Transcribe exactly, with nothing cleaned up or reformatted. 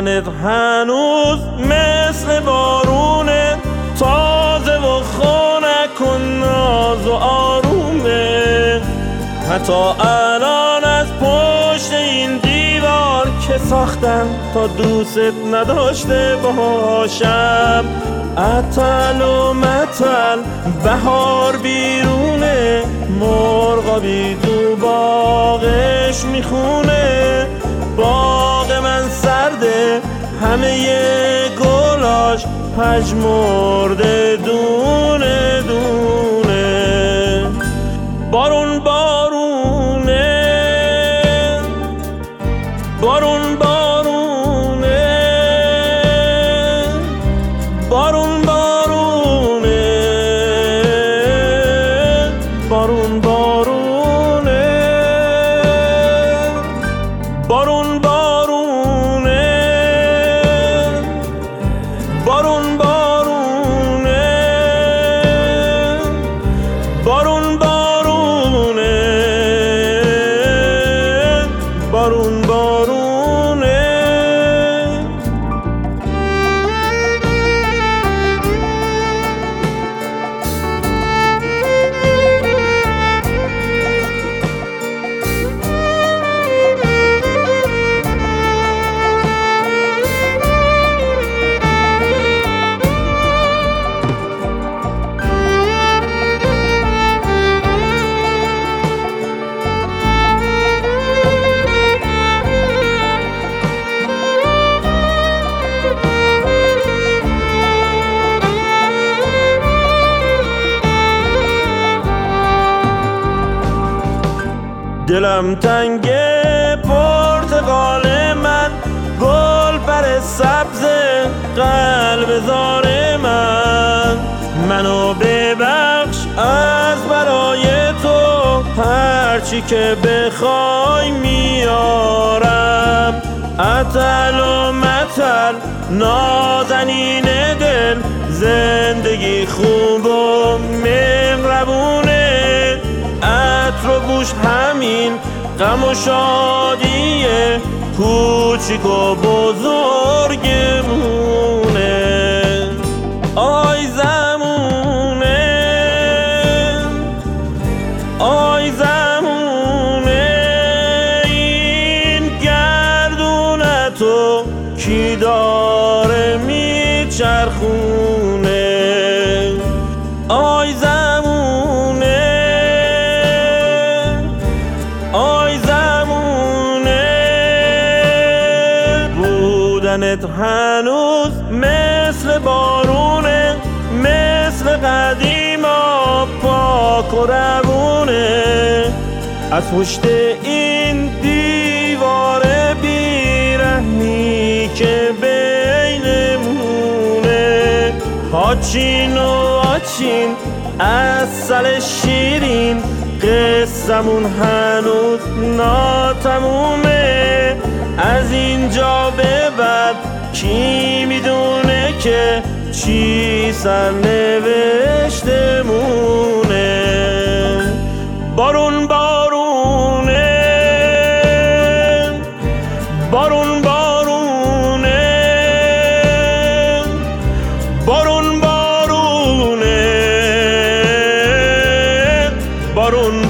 بودنت هنوز مثل بارونه، تازه و خنک و ناز و آرومه. حتی الان از پشت این دیوار که ساختم تا دوست نداشته باشم، عطل و مطل بهار بیرونه، مرغابی تو باغش میخونه. باغ من سرده همه گلاش پژمرده دونه دونه. بارون بارونه، بارون بارونه، بارون بارونه، بارون بارونه، بارون بارونه، بارون بارونه، بارون بارونه، بارون بارونه. دلم تنگه پرتقال من، گل پر سبز قلب زار من. منو ببخش از برای تو، هرچی که بخوای میارم. عطل و مطل نازنین دل، زندگی خوب و مهربونه. عطر و بوش همین غم و شادیه، کوچیک و بزرگمونه. آی زمونه، آی زمونه، این گردونتو کی داره میچرخونه. آی زمونه، آی زمونه، بودنت هنوز مثل بارونه، مثل قدیما پاک و روونه. از پشت این دیوار بیرحمی که بینمونه، هاچین و آچین عسل شیرین، قصمون هنوز ناتمومه. از اینجا به بعد کی میدونه که چی سرنوشته مونه. بارون بارونه، بارون بارونه، بارون بارونه، بارون